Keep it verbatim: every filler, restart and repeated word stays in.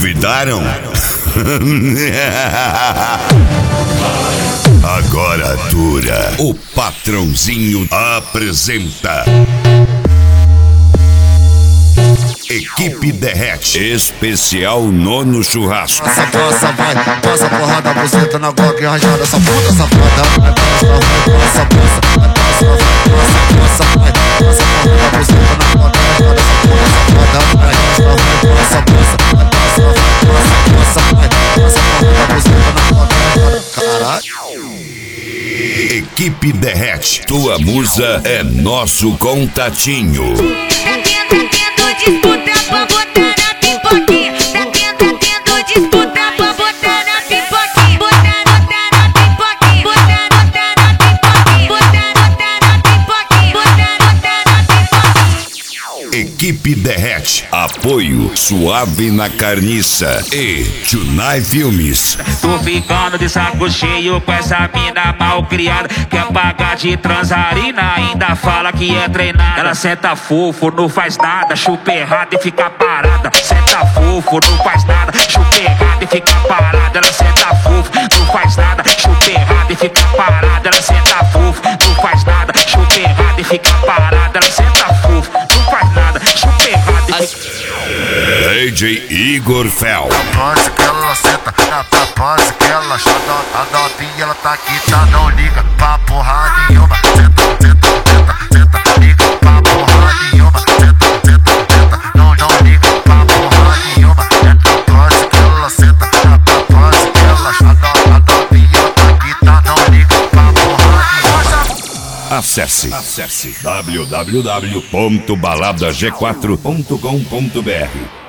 Duvidaram? Agora dura. O Patrãozinho apresenta Equipe Derrete, especial Nono Churrasco. Essa passa vai, passa porrada, buceta na glock rajada. Essa puta safada vai, passa, passa, passa, passa, passa, vai, passa porrada, buceta na glock rajada. Essa puta safada vai, passa, passa, passa, passa, vai, passa porrada, buceta na glock rajada. Caralho. Equipe Derrete, tua musa é nosso contatinho. Tá tendo, tendo disputa pra botar na pipoquinha. Tá tendo, tendo disputa pra botar na pipoquinha. Botar, botar na pipoquinha. Botar, botar na pipoquinha. Botar, botar na pipoquinha. Botar, botar na pipoquinha. Equipe Derrete, apoio Suave na Carniça e Tunai Filmes. Tô ficando de saco cheio com essa mina mal criada, quer pagar de transarina, ainda fala que é treinada. Ela senta fofo, não faz nada, chupa errado e fica parada. Senta fofo, não faz nada, chupa errado e fica parada. Ela senta fofo, não faz nada, chupa errado e fica parada. Ela senta fofo, não faz nada, chupa errado e fica parada. Ela senta fofo, não faz nada, chupa errado e fica... D J Igor Fel. Pode que ela senta, pode que ela chata. A novinha ela tá aqui, tá? Não liga pra porra nenhuma. Senta, senta, senta, senta, liga pra porra nenhuma. Senta, senta, senta, não, não liga pra porra nenhuma. Pode que ela senta, pode que ela chata. A novinha ela tá aqui, tá? Não liga pra porra nenhuma. Acesse, acesse w w w ponto balada g quatro ponto com ponto b r.